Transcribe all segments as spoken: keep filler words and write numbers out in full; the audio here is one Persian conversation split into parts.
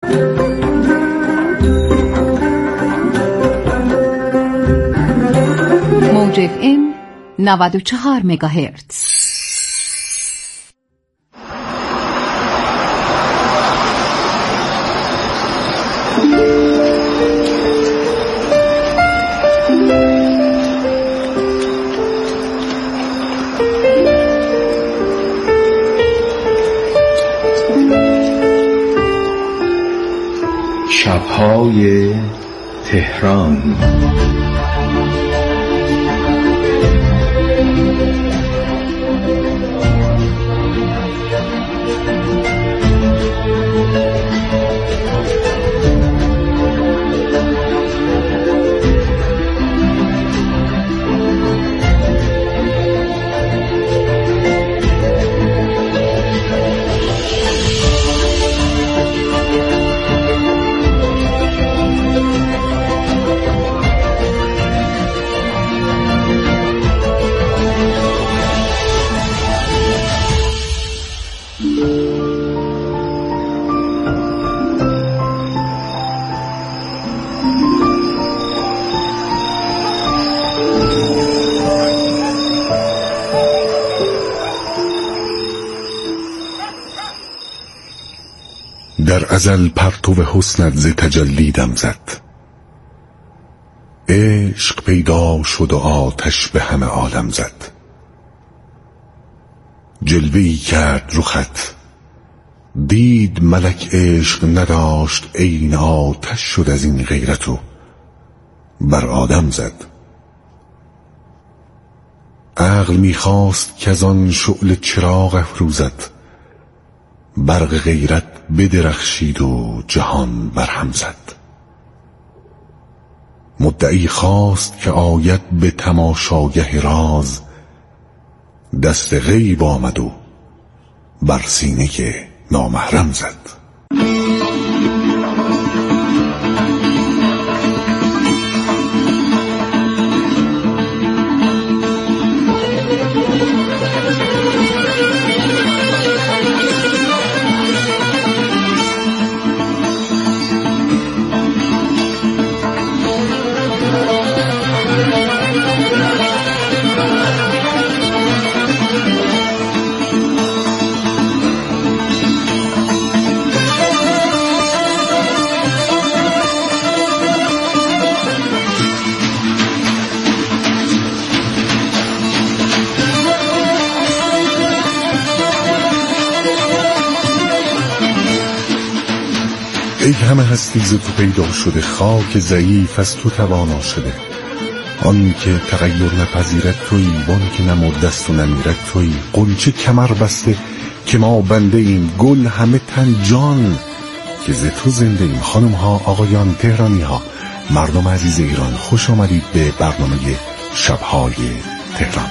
موج اف ام نود و چهار مگاهرتز. شب‌های تهران. در ازل پرتو حسنت ز تجلی دم زد، عشق پیدا شد و آتش به همه عالم زد. جلوه‌ای کرد رخت، دید ملک عشق نداشت عین آتش شد از این غیرت و بر آدم زد. عقل میخواست که از آن شعله چراغ افروزد، برق غیرت بدرخشید و جهان برهم زد. مدعی خواست که آید به تماشاگه راز، دست غیب آمد و بر سینه نامحرم زد. ای همه هستی ز تو پیدا شده، خاک ضعیف از تو توانا شده. آن که تغییر نپذیرد تویی، وان که نمرده است و نمیرد تویی. غنچه کمر بسته که ما بنده ایم، گل همه تن جان که ز تو زنده ایم. خانم ها، آقایان، تهرانی ها، مردم عزیز ایران، خوش آمدید به برنامه شب‌های تهران.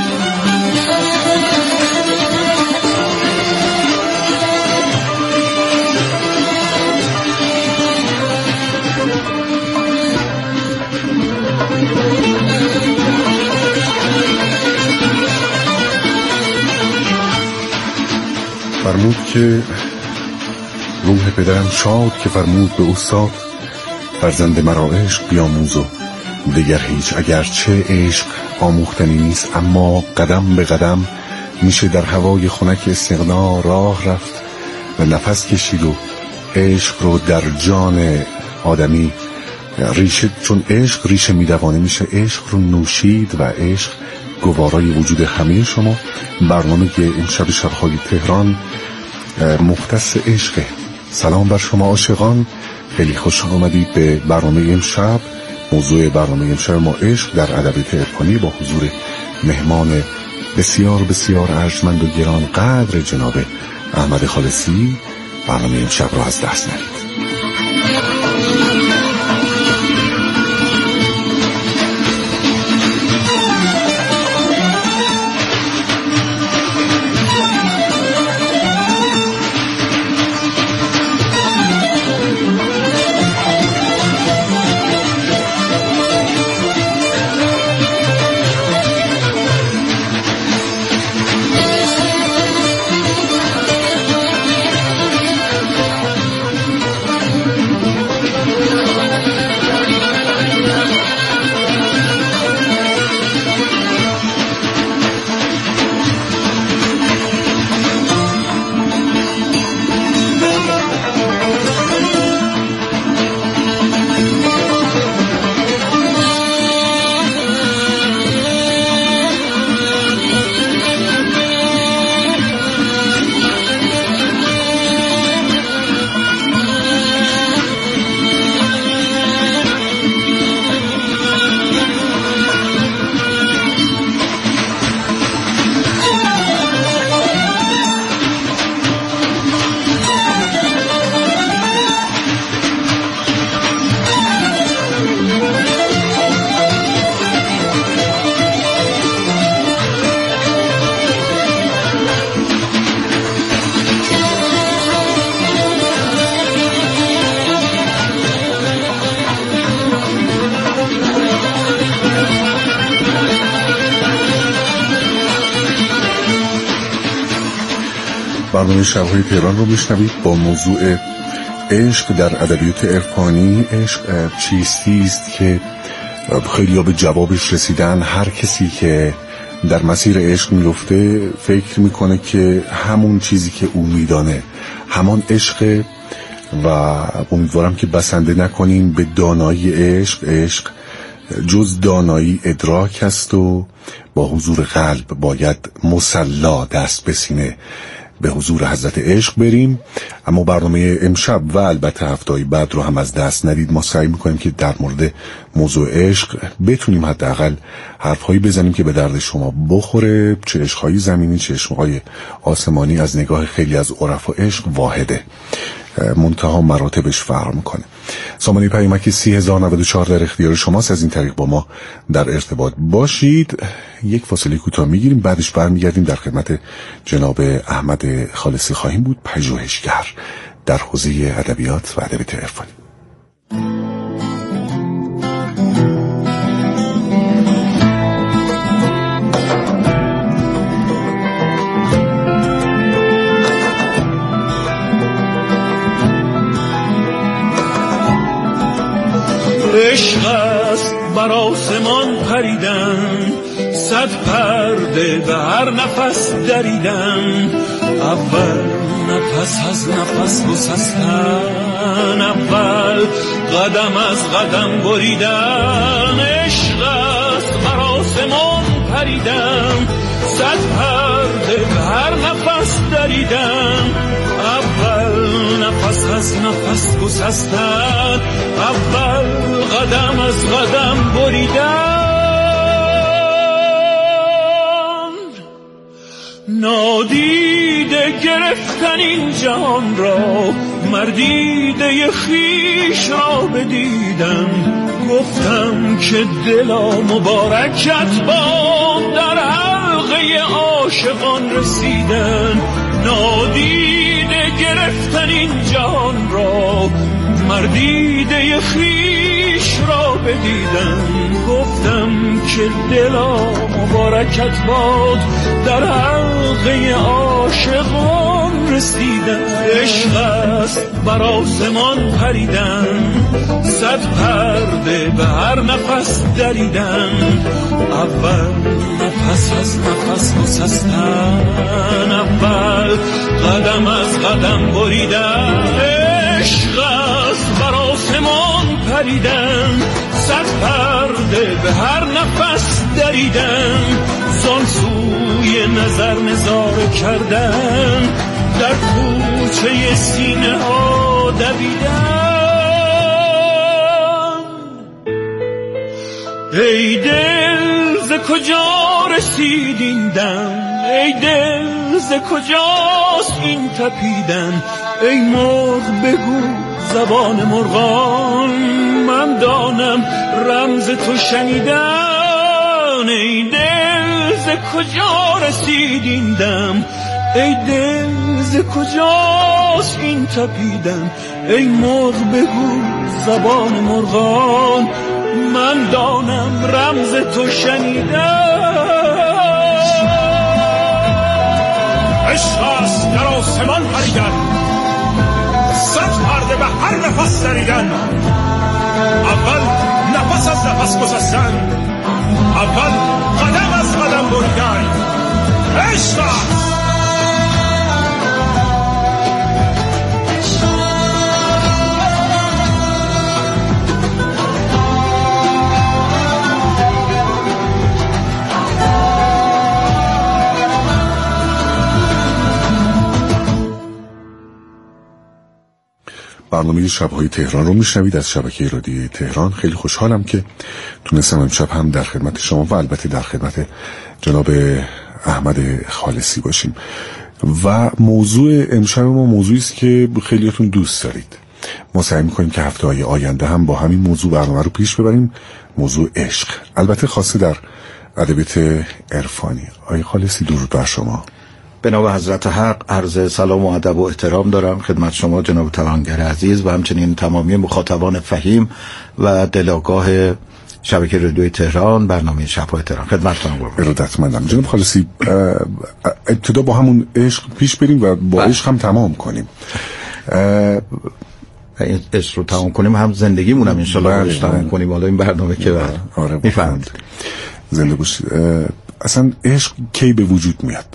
فرمود که روح پدرم شاد که فرمود به استاد، فرزند مرا عشق بیاموز و دیگر هیچ. اگرچه عشق آموختنی نیست، اما قدم به قدم میشه در هوای خنک استغنا راه رفت و نفس کشید و عشق رو در جان آدمی ریشه، چون عشق ریشه میدوانه، میشه عشق رو نوشید و عشق گوارای وجود همه شما. برنامه امشب شب‌های تهران مختص عشقه. سلام بر شما عاشقان، خیلی خوش آمدید به برنامه امشب. موضوع برنامه امشب ما عشق در ادبیات عرفانی با حضور مهمان بسیار بسیار ارجمند و گران قدر جناب احمد خالصی. برنامه امشب رو از دست ندید. برنامه شب‌های تهران رو میشنوید با موضوع عشق در ادبیات عرفانی. عشق چیستی است که خیلی ها به جوابش رسیدن. هر کسی که در مسیر عشق میفته فکر میکنه که همون چیزی که او میدانه همان عشق و امیدوارم که بسنده نکنیم به دانایی عشق. عشق جز دانایی ادراک است و با حضور قلب باید مسلا دست به سینه به حضور حضرت عشق بریم. اما برنامه امشب و البته هفته‌های بعد رو هم از دست ندید. ما سعی میکنیم که در مورد موضوع عشق بتونیم حداقل حرفهایی بزنیم که به درد شما بخوره. چه عشقهای زمینی چه عشقهای آسمانی، از نگاه خیلی از عرفا عشق واحده، منتها مراتبش فرق میکنه. سامانه پیامک سی هزار و نود و چهار در اختیار شماست. از این طریق با ما در ارتباط باشید. یک فاصله کوتاه میگیریم، بعدش برمیگردیم در خدمت جناب احمد خالصی خواهیم بود، پژوهشگر در حوزه ادبیات و ادبیات عرفانی. عشق است بر آسمان پریدن، صد پرده به هر نفس دریدن. اول نفس از نفس گسستن، اول قدم از قدم بریدن. عشق است بر آسمان پریدن، صد پرده به هر نفس دریدن. اول نفس از نفس گسستن، اول قدم از قدم بریدن. نادیده گرفتن این جهان را، مردیده خویش را بدیدم. گفتم که دلا مبارکت باد، در حلقه عاشقان رسیدن. نادیده گرفتن این جهان را، مردیده خویش را بدیدم. گفتم که دلا مبارکت باد، در حلقه عاشقان رسیدن. عشق است بر آسمان پریدن، صد پرده به هر نفس دریدن. اول نفس از نفس گسستن، اول قدم از قدم بریدن. عشق است بر آسمان پریدن، صد پرده به هر نفس دریدن. زان سوی نظر نظاره کردن، در کوچه سینه ها دویدن. ای دل ز کجا رسید این دم، ای دل ز کجاست این تپیدن. ای مرغ بگو زبان مرغان، من دانم رمز تو شنیدن. ای دل ز کجا رسید این دم، ای دل ز کجاست این تپیدن. ای مرغ بگو زبان مرغان، من دانم رمز تو شنیدن. عشق است در آسمان پریدن، صد پرده به هر نفس دریدن. اول نفس از نفس گسستن، اول قدم از قدم بریدن. عشق است. برنامه شب‌های تهران رو میشنوید از شبکه رادیویی تهران. خیلی خوشحالم که تونستم امشب هم در خدمت شما و البته در خدمت جناب احمد خالصی باشیم. و موضوع امشب ما موضوعی است که خیلیاتون دوست دارید. ما سعی می‌کنیم که هفته‌های آینده هم با همین موضوع برنامه رو پیش ببریم. موضوع عشق، البته خاصه در ادبیات عرفانی. آقای خالصی درود بر شما. به نام حضرت حق عرض سلام و ادب و احترام دارم خدمت شما جناب توانگر عزیز و همچنین تمامی مخاطبان فهیم و دلاگاه شبکه رادیوی تهران، برنامه شب‌های تهران. خدمتتون هستم. ارادتمندم. جناب خالصی، ابتدا با همون عشق پیش بریم و با عشق هم تمام کنیم. این عشق رو تمام کنیم هم زندگیمون هم انشالله باش تمام کنیم. حالا این برنامه که بعد آره میفهمید زنده باشید. اصلا عشق کی به وجود میاد؟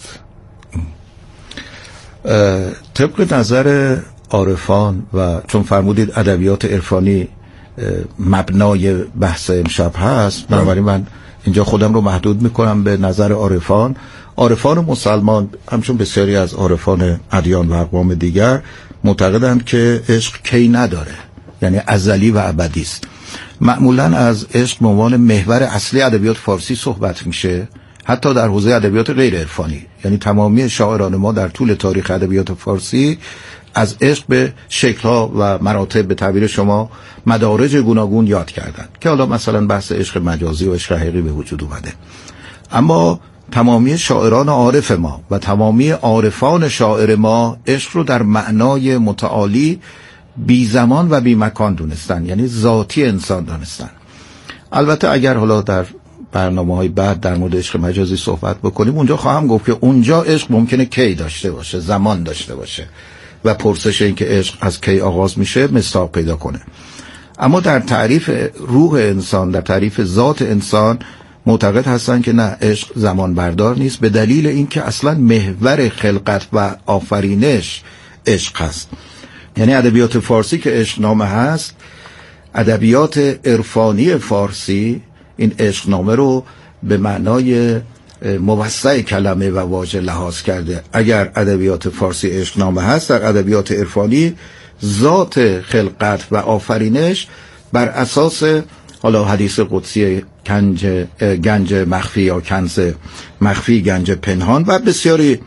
طبق نظر عارفان و چون فرمودید ادبیات عرفانی مبنای بحث امشب هست، بنابراین من اینجا خودم رو محدود میکنم به نظر عارفان. عارفان مسلمان همچون بسیاری از عارفان ادیان و اقوام دیگر معتقدند که عشق کی نداره، یعنی ازلی و ابدی است. معمولا از عشق به عنوان محور اصلی ادبیات فارسی صحبت میشه، حتی در حوزه ادبیات غیر عرفانی. یعنی تمامی شاعران ما در طول تاریخ ادبیات فارسی از عشق به شکل‌ها و مراتب، به تعبیر شما مدارج گوناگون یاد کردند که حالا مثلا بحث عشق مجازی و عشق حقیقی به وجود اومده. اما تمامی شاعران عارف ما و تمامی عارفان شاعر ما عشق رو در معنای متعالی بی زمان و بی مکان دونستن، یعنی ذاتی انسان دونستن. البته اگر حالا در برنامه‌های بعد در مورد عشق مجازی صحبت بکنیم، اونجا خواهم گفت که اونجا عشق ممکنه کی داشته باشه، زمان داشته باشه و پرسش این که عشق از کی آغاز میشه مصداق پیدا کنه. اما در تعریف روح انسان، در تعریف ذات انسان معتقد هستن که نه، عشق زمان بردار نیست، به دلیل اینکه اصلا محور خلقت و آفرینش عشق هست. یعنی ادبیات فارسی که عشق نامه هست، ادبیات عرفانی فارسی این عشق نامه رو به معنای موسع کلمه و واژه لحاظ کرده. اگر ادبیات فارسی عشق نامه هست، در ادبیات عرفانی ذات خلقت و آفرینش بر اساس حالا حدیث قدسی گنج گنج مخفی یا کنز مخفی، گنج پنهان و بسیاری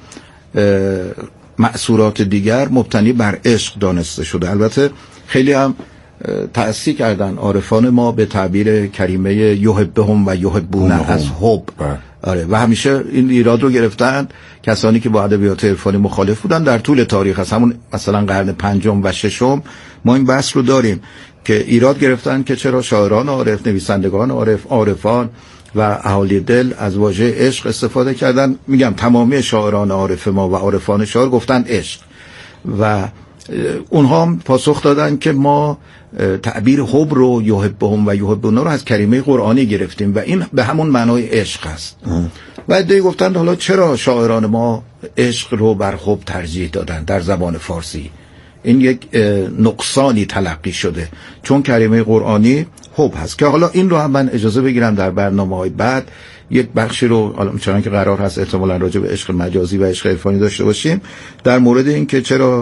مأثورات دیگر مبتنی بر عشق دانسته شده. البته خیلی هم تأسیس کردن عارفان ما به تعبیر کریمه یحبهم و یحبونه از حب. آره، و همیشه این ایراد رو گرفتن کسانی که با ادبیات عرفانی مخالف بودن در طول تاریخ، از همون مثلا قرن پنجم و ششم ما این بحث رو داریم که ایراد گرفتن که چرا شاعران عارف، نویسندگان عارف، عارفان و اهالی دل از واژه عشق استفاده کردن. میگم تمامی شاعران عارف ما و عارفان شاعر گفتن عشق و اونها هم پاسخ دادن که ما تعبیر حب رو، یحبهم و یحبونه رو از کریمه قرآنی گرفتیم و این به همون معنای عشق است. و عده‌ای گفتند حالا چرا شاعران ما عشق رو بر حب ترجیح دادن در زبان فارسی؟ این یک نقصانی تلقی شده چون کریمه قرآنی حب هست، که حالا این رو هم من اجازه بگیرم در برنامه‌های بعد یک بخشی رو، حالا چون که قرار هست احتمالاً راجع به عشق مجازی و عشق عرفانی داشته باشیم، در مورد این که چرا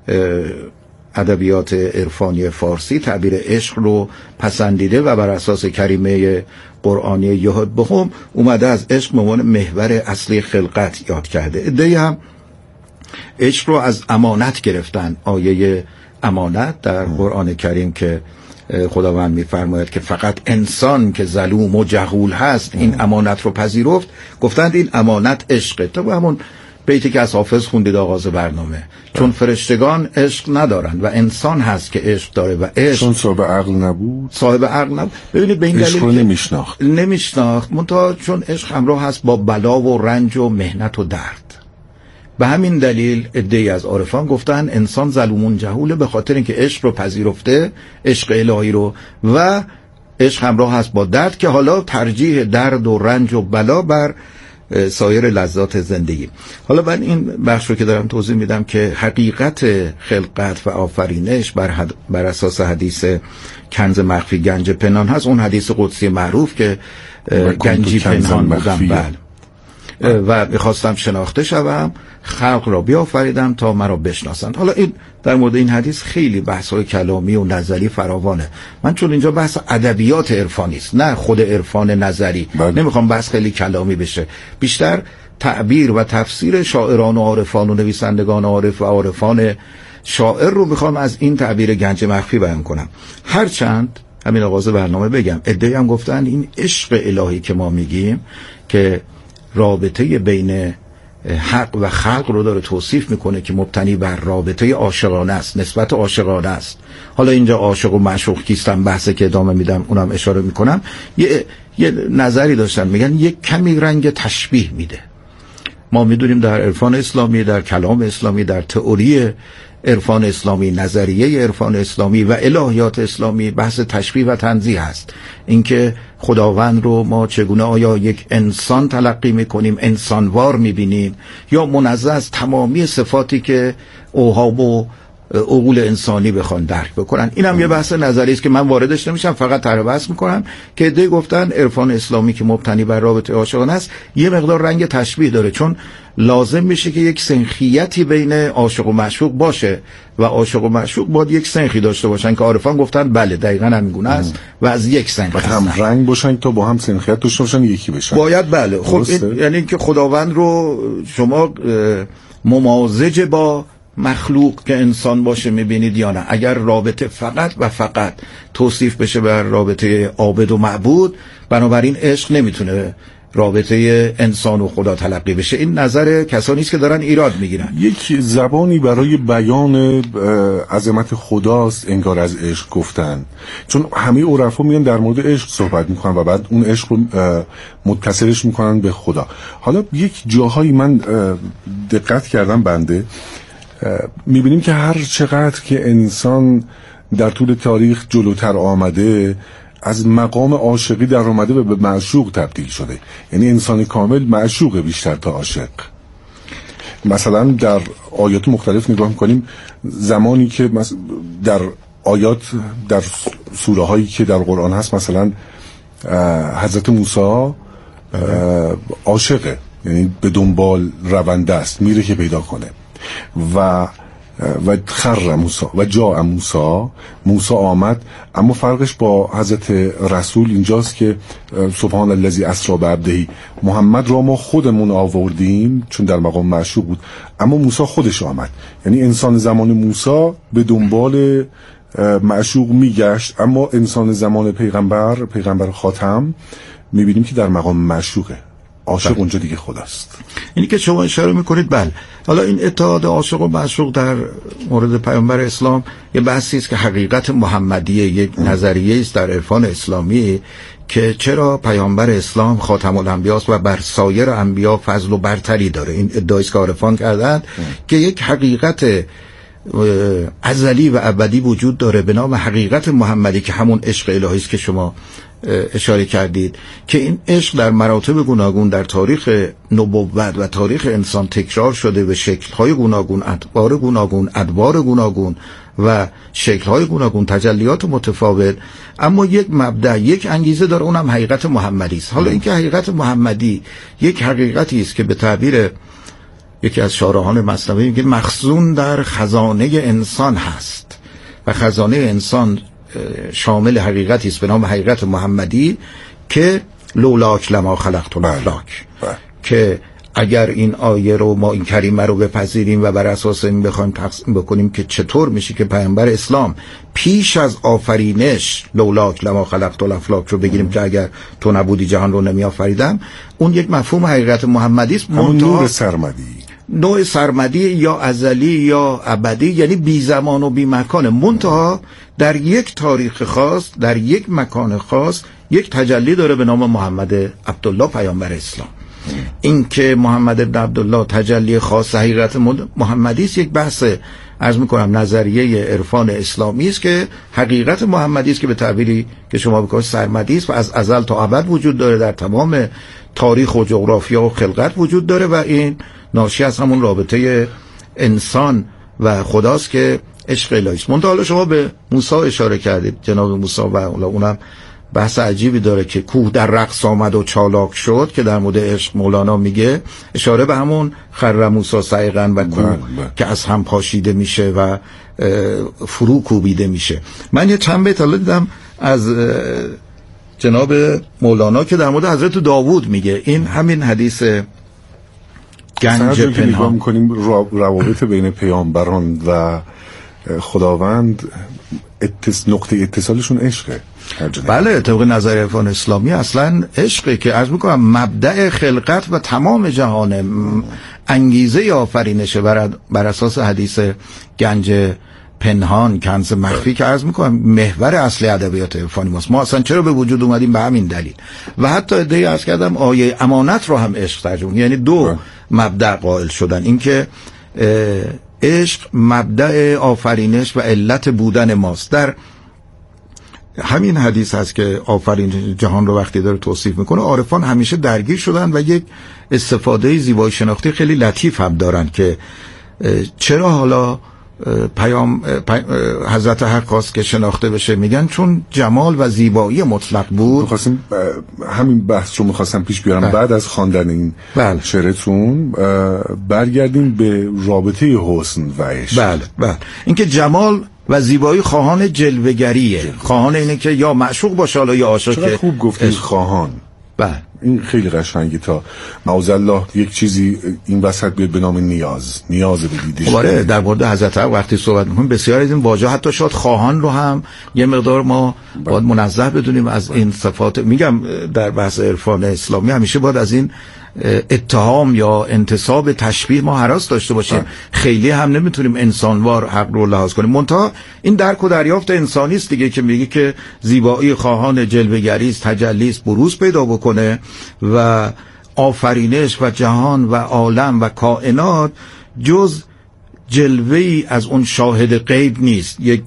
ادبیات عرفانی فارسی تعبیر عشق رو پسندیده و بر اساس کریمه قرآنی یحبهم اومده از عشق به عنوان محور اصلی خلقت یاد کرده. عده‌ای هم عشق رو از امانت گرفتن. آیه امانت در قرآن کریم که خداوند می‌فرماید که فقط انسان که ظلوم و جهول هست این امانت رو پذیرفت، گفتند این امانت عشقه. تا همون بیتی که از حافظ خوندید آغاز برنامه، چون فرشتگان عشق ندارن و انسان هست که عشق داره و عشق چون صاحب عقل نبود، صاحب عقل نبود. ببینید به این دلیل که نمیشناخت نمیشناخت منتها چون عشق همراه هست با بلا و رنج و محنت و درد. به همین دلیل عده‌ای از عارفان گفتن انسان ظلومون جهوله، به خاطر اینکه عشق رو پذیرفته، عشق الهی رو، و عشق همراه هست با درد که حالا ترجیح درد و رنج و بلا بر سایر لذات زندگی. حالا من این بخش رو که دارم توضیح میدم که حقیقت خلقت و آفرینش بر, حد بر اساس حدیث کنز مخفی گنج پنهان هست، اون حدیث قدسی معروف که گنجی پنهان بودم بله و میخواستم شناخته شوم، خلق را بیافریدم تا مرا بشناسند. حالا این در مورد این حدیث خیلی بحث‌های کلامی و نظری فراوانه. من چون اینجا بحث ادبیات عرفانی است، نه خود عرفان نظری، بله. نمیخوام بحث خیلی کلامی بشه، بیشتر تعبیر و تفسیر شاعران و عارفان و نویسندگان عارف و عارفان شاعر رو میخوام از این تعبیر گنج مخفی بیان کنم. هرچند همین آغاز برنامه بگم عده‌ای هم گفتن این عشق الهی که ما میگیم که رابطه بین حق و خلق رو داره توصیف میکنه که مبتنی بر رابطه عاشقانه است، نسبت عاشقانه است. حالا اینجا عاشق و معشوق کیستن بحثه که ادامه میدم اونم اشاره میکنم. یه یه نظری داشتن میگن یک کمی رنگ تشبیه میده. ما میدونیم در عرفان اسلامی، در کلام اسلامی، در تئوری عرفان اسلامی، نظریه عرفان اسلامی و الهیات اسلامی بحث تشبیه و تنزیه هست. اینکه خداوند رو ما چگونه، آیا یک انسان تلقی میکنیم، انسانوار میبینیم، یا منزه از تمامی صفاتی که اوهام و عقول انسانی بخوان درک بکنن. اینم یه بحث نظری است که من واردش نمیشم، فقط طرح بحث میکنم که عده‌ای گفتن عرفان اسلامی که مبتنی بر رابطه عاشقانه است یه مقدار رنگ تشبیه داره، چون لازم میشه که یک سنخیتی بین عاشق و معشوق باشه و عاشق و معشوق باید یک سنخی داشته باشن که عارفان گفتن بله دقیقاً همین گونه است و از یک سنخ هم رنگ باشن تا با هم سنخیت داشته باشن، یکی بشن باید. بله خب این یعنی که خداوند رو شما ممازج با مخلوق که انسان باشه میبینید یا نه؟ اگر رابطه فقط و فقط توصیف بشه بر رابطه عابد و معبود، بنابراین عشق نمیتونه رابطه انسان و خدا تلقی بشه. این نظر کسانی است که دارن ایراد میگیرن. یک زبانی برای بیان عظمت خداست انگار از عشق گفتن، چون همه عرفا میان در مورد عشق صحبت میکنن و بعد اون عشق رو متصلش میکنن به خدا. حالا یک جاهایی من دقت کردم بنده، میبینیم که هر چقدر که انسان در طول تاریخ جلوتر آمده، از مقام عاشقی در اومده و به معشوق تبدیل شده. یعنی انسان کامل معشوق بیشتر تا عاشق. مثلا در آیات مختلف نگاه میکنیم، زمانی که در آیات در سوره هایی که در قرآن هست، مثلا حضرت موسی عاشقه، یعنی به دنبال رونده است، میره که پیدا کنه. و و خر موسی و جاء موسی، موسی آمد. اما فرقش با حضرت رسول اینجاست که سبحان الذی اسری بعبده، محمد را ما خودمون آوردیم چون در مقام معشوق بود، اما موسی خودش آمد. یعنی انسان زمان موسی به دنبال معشوق میگشت، اما انسان زمان پیغمبر پیغمبر خاتم میبینیم که در مقام معشوقه. عاشق بله. اونجا دیگه خداست. اینی که شما اشاره میکنید بله. حالا این اتحاد عاشق و معشوق در مورد پیامبر اسلام یه بحثی است که حقیقت محمدیه، یک نظریه است در عرفان اسلامی که چرا پیامبر اسلام خاتم الانبیا است و بر سایر انبیا فضل و برتری داره. این ادعایی است که عارفان کردند که یک حقیقت ازلی و ابدی وجود داره به نام حقیقت محمدی که همون عشق الهی است که شما اشاره کردید، که این عشق در مراتب گوناگون در تاریخ نبوت و تاریخ انسان تکرار شده به شکل‌های گوناگون، ادوار گوناگون، ادوار گوناگون و شکل‌های گوناگون، تجلیات متفاوت، اما یک مبدأ، یک انگیزه داره، اونم حقیقت محمدی است. حالا اینکه حقیقت محمدی یک حقیقتی است که به تعبیر یکی از شارحان مثنوی میگه مخزون در خزانه انسان هست و خزانه انسان شامل حقیقتی است به نام حقیقت محمدی که لولاک لما خلقت الافلاک، که اگر این آیه رو ما این کریمه رو بپذیریم و بر اساس این بخوایم تقسیم بکنیم که چطور میشه که پیامبر اسلام پیش از آفرینش لولاک لما خلقت الافلاک رو بگیریم که اگر تو نبودی جهان رو نمی آفریدم، اون یک مفهوم حقیقت محمدی است. همون نور سرمدی، نوع سرمدی یا ازلی یا ابدی، یعنی بی زمان و بی مکان، منتها در یک تاریخ خاص، در یک مکان خاص، یک تجلی داره به نام محمد عبدالله پیامبر اسلام. این که محمد ابن عبدالله تجلی خاص حقیقت محمدی است یک بحث عرض میکنم نظریه عرفان اسلامی است که حقیقت محمدی است که به تعبیری که شما بکنید سرمدی است و از ازل تا ابد وجود داره، در تمام تاریخ و جغرافیا و خلقت وجود داره و این ناشی از همون رابطه انسان و خداست که عشق الهی است. منتها حالا شما به موسی اشاره کردید، جناب موسی، و اونم بحث عجیبی داره که کوه در رقص آمد و چالاک شد که در مورد عشق مولانا میگه اشاره به همون خر موسی صعقا و کوه که از هم پاشیده میشه و فرو کوبیده میشه. من یه چند بیت دیدم از جناب مولانا که در مورد حضرت داوود میگه، این همین حدیث گنج پنهان میکنیم روابط بین پیامبران و خداوند اتس... نقطه اتصالشون عشقه. بله، طبق نظر عرفان اسلامی اصلا عشقه که عرض میکنم مبدأ خلقت و تمام جهانه. انگیزه آفرینش بر, بر اساس حدیث گنج پنهان، کنز مخفی که عرض میکنم محور اصلی ادبیات عرفانی ماست. ما اصلا چرا به وجود اومدیم؟ به همین دلیل. و حتی ادعای عرض کردم آیه امانت رو هم عشق ترجمه، یعنی دو مبدأ قائل شدن، اینکه عشق مبدأ آفرینش و علت بودن ماست. در همین حدیث هست که آفرین جهان رو وقتی داره توصیف میکنه، عارفان همیشه درگیر شدن و یک استفاده زیبایی شناختی خیلی لطیف هم دارن که چرا حالا پیام حضرت حق خواست که شناخته بشه. میگن چون جمال و زیبایی مطلق بود. می‌خواستم همین بحث رو می‌خواستم پیش بیارم. بله. بعد از خواندن این بله. شعرتون برگردیم به رابطه حسن و عشق. بله بله. اینکه جمال و زیبایی خواهان جلوه‌گریه، جلوه. خواهان اینه که یا معشوق باشه حالا یا عاشق. چقدر خوب گفتید خواهان. بله این خیلی قشنگه تا معاذالله یک چیزی این وسط بیاد به نام نیاز، نیاز به دیدش. آره در مورد حضرت حق وقتی صحبت می‌کنیم بسیار از این واژه حتی شاید خواهان رو هم یه مقدار ما باید منزه بدونیم از این صفات. میگم در بحث عرفان اسلامی همیشه باید از این اتهام یا انتساب تشبیه ما هراس داشته باشیم. آه. خیلی هم نمیتونیم انسانوار حق رو لحاظ کنیم. منتها این درک و دریافت انسانی است دیگه که میگه که زیبایی خواهان جلوه‌گری است، تجلی است، بروز پیدا بکنه و آفرینش و جهان و عالم و کائنات جز جلوه‌ای از اون شاهد غیب نیست. یک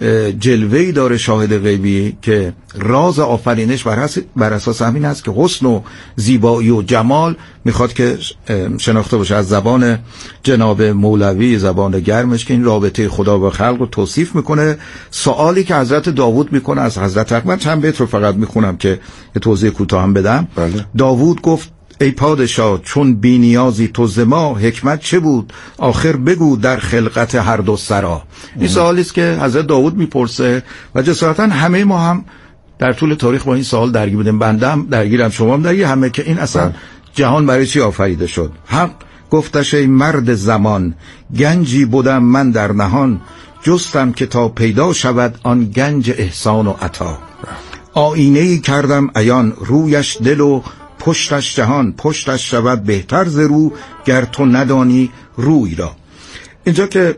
جلوه‌ای داره شاهد غیبی که راز آفرینش بر اساس همین است که حسن و زیبایی و جمال میخواد که شناخته باشه. از زبان جناب مولوی، زبان گرمش که این رابطه خدا و خلق رو توصیف میکنه. سوالی که حضرت داوود میکنه از حضرت حق، من چند بیت رو فقط میخونم که یه توضیح کوتاه هم بدم. بله. داوود گفت ای پادشاه چون بی نیازی تو ز ما، حکمت چه بود آخر بگو در خلقت هر دو سرا. این سوالی است که حضرت داوود میپرسه و جسارتا همه ما هم در طول تاریخ با این سوال درگیر بودیم. بنده هم درگیرم، شما هم درگیر، همه که این اصلا جهان برای چی آفریده شد. حق گفتش ای مرد زمان، گنجی بودم من در نهان، جستم که تا پیدا شود آن گنج احسان و عطا. آینه‌ای کردم عیان، رویش دل و پشتش جهان، پشتش شود بهتر ز رو گر تو ندانی روی را. اینجا که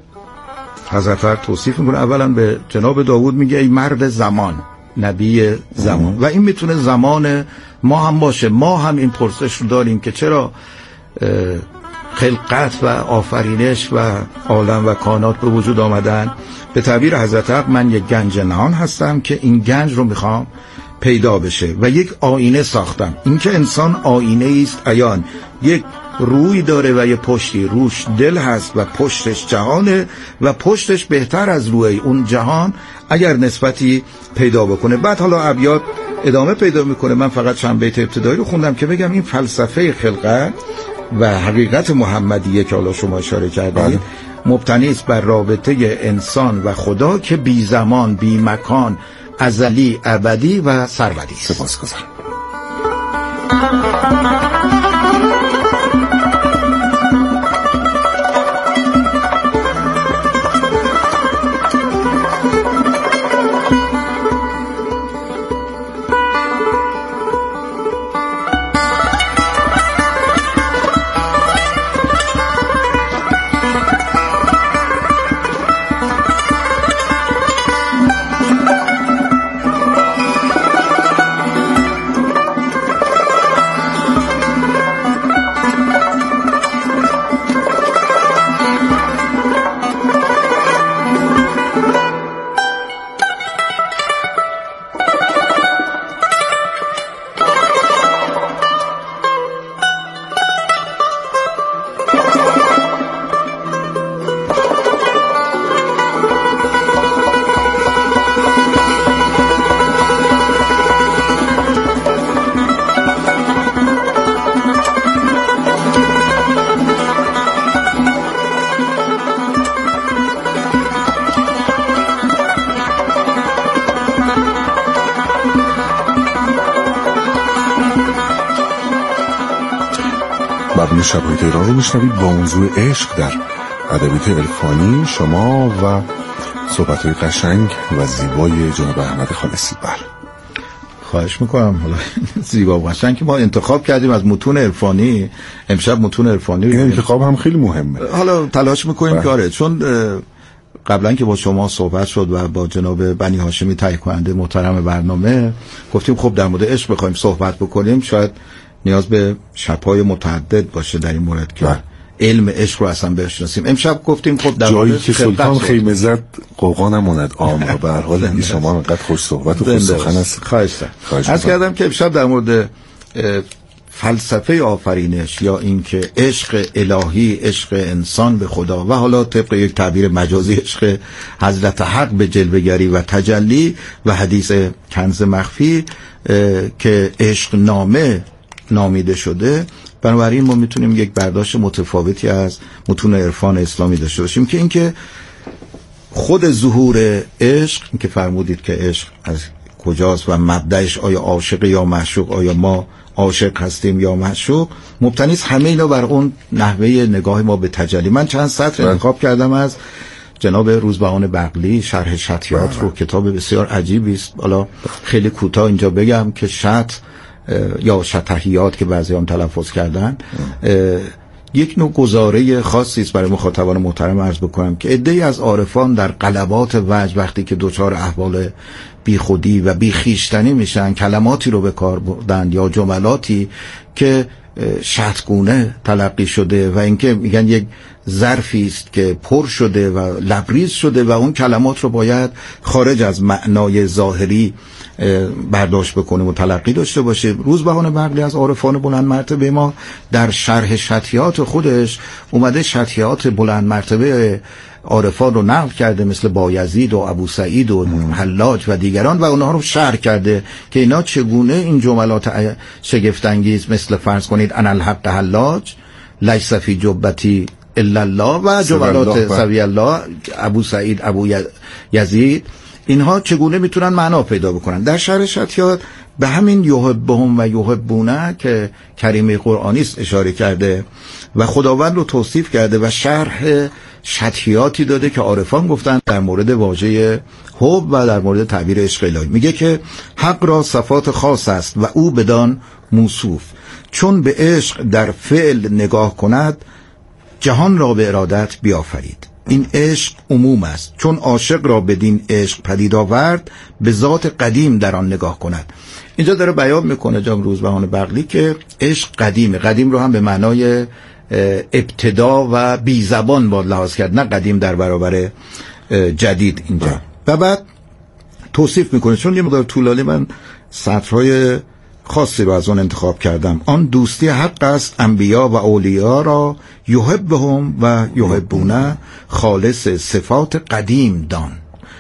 حضرت حق توصیف میکنه اولا به جناب داوود میگه ای مرد زمان، نبی زمان. و این میتونه زمان ما هم باشه. ما هم این پرسش رو داریم که چرا خلقت و آفرینش و عالم و کائنات به وجود آمدن. به تعبیر حضرت حق من یک گنج نهان هستم که این گنج رو میخوام پیدا بشه و یک آینه ساختم. اینکه انسان آینه است عیان، یک روی داره و یه پشتی، روش دل هست و پشتش جهانه و پشتش بهتر از روی اون جهان اگر نسبتی پیدا بکنه. بعد حالا ابیات ادامه پیدا میکنه. من فقط چند بیت ابتدایی رو خوندم که بگم این فلسفه خلقت و حقیقت محمدیه که حالا شما اشاره کردید مبتنی است بر رابطه انسان و خدا که بی زمان، بی مکان، ازلی، ابدی و سرمدی. سپاسگزارم. مبنی شب‌های تهران رو میشنوید با موضوع عشق در ادبیات عرفانی. شما و صحبت‌های قشنگ و زیبای جناب احمد خالصی. بله خواهش میکنم. حالا زیبا و قشنگ که ما انتخاب کردیم از متون عرفانی، امشب متون عرفانی این انتخاب هم خیلی مهمه. حالا تلاش میکنیم کاره، چون قبلا که با شما صحبت شد و با جناب بنی هاشمی تهیه کننده محترم برنامه گفتیم خب در مورد عشق بخوایم صحبت بکنیم شاید نیاز به شب‌های متعدد باشه در این مورد که بله. علم عشق رو اصلا بشناسیم. امشب گفتیم خب در جایی که سلطان خیمه زد قوقا نموند عام را. به هر حال این شما انقدر خوش صحبت و خوش سخن است. خواهش عرض کردم که امشب در مورد فلسفه آفرینش یا اینکه عشق الهی، عشق انسان به خدا و حالا طبق یک تعبیر مجازی عشق حضرت حق به جلوه‌گری و تجلی و حدیث کنز مخفی که عشق نامه نامیده شده، بنابراین ما میتونیم یک برداشت متفاوتی از متون عرفان اسلامی داشته باشیم که اینکه خود ظهور عشق، اینکه فرمودید که عشق از کجاست و مبدأش آیا عاشق یا معشوق، آیا ما عاشق هستیم یا معشوق، مبتنی است همه اینا بر اون نحوه نگاه ما به تجلی. من چند سطر انتخاب کردم از جناب روزبهان بقلی، شرح شطحیات رو، کتاب بسیار عجیبی است. حالا خیلی کوتاه اینجا بگم که شط یا شطحیات که بعضی هم تلفظ کردن یک نوع گزاره خاصی است برای مخاطبان محترم عرض بکنم که عده‌ای از عارفان در قلبات وجد وقتی که دوچار احوال بی خودی و بی خیشتنی میشن کلماتی رو به کار بردن یا جملاتی که شطگونه تلقی شده و اینکه میگن یک ظرفی است که پر شده و لبریز شده و اون کلمات رو باید خارج از معنای ظاهری برداشت بکنیم و تلقی داشته باشه. روزبهان بقلی از عارفان بلند مرتبه ما در شرح شطحیات خودش اومده شطحیات بلند مرتبه عارفان رو نقل کرده، مثل بایزید و ابو سعید و حلاج و دیگران، و اونها رو شرح کرده که اینا چگونه این جملات شگفت انگیز مثل فرض کنید انا الحق حلاج لیس فی جبتی الا الله و جملات سوی الله ابو سعید ابو یزید، اینها چگونه میتونن معنا پیدا بکنن. در شرح شطحیات به همین یحبهم و یحبونه که کریمه قرآنی است اشاره کرده و خداوند رو توصیف کرده و شرح شطحیاتی داده که عارفان گفتن در مورد واژه حب و در مورد تعبیر عشق الهی. میگه که حق را صفات خاص است و او بدان موصوف، چون به عشق در فعل نگاه کند جهان را به ارادت بیافرید. این عشق عموم است، چون عاشق را بدین عشق پدید آورد به ذات قدیم در آن نگاه کند. اینجا داره بیان میکنه جام روزبهان بقلی که عشق قدیمه. قدیم رو هم به معنای ابتدا و بی زبان با لحاظ کرد، نه قدیم در برابر جدید اینجا. و بعد توصیف میکنه، چون یه مقدار طولانی من سطرهای خاصی رو از اون انتخاب کردم. آن دوستی حق است انبیا و اولیا را یحبهم و یحبونه، خالص صفات قدیم دان،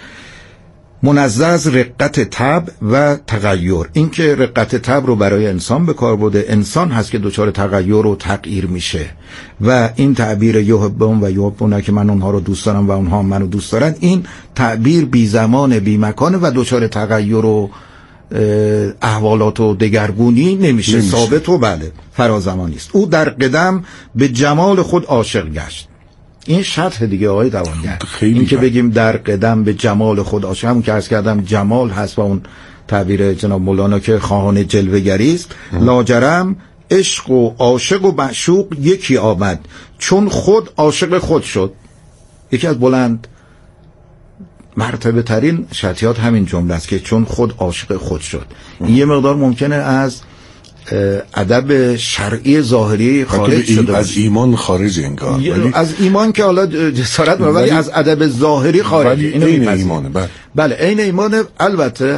منزه از رقت طبع و تغییر. این که رقت طبع رو برای انسان به کار برده، انسان هست که دچار تغییر و تغییر میشه و این تعبیر یحبهم و یحبونه که من اونها رو دوست دارم و اونها منو دوست دارن، این تعبیر بی زمان بی مکانه و دچار تغییر و احوالات و دگرگونی نمیشه, نمیشه. ثابت و بله فرازمانی است. او در قدم به جمال خود عاشق گشت. این شطح دیگه آقای دوانگر، این که بگیم در قدم به جمال خود عاشق، همون که عرض کردم جمال هست و اون تعبیر جناب مولانا که خواهان جلوه‌گری است. لاجرم عشق و عاشق و معشوق یکی آمد، چون خود عاشق خود شد. یکی از بلند مرتبه ترین شطحیات همین جمله است که چون خود عاشق خود شد. این یه مقدار ممکنه از ادب شرعی ظاهری خارج شده، از ایمان خارج انگار، ولی از ایمان که حالا جسارت ولی از ادب ظاهری خارج. اینو این ایمانه. بله بله عین ایمانه. البته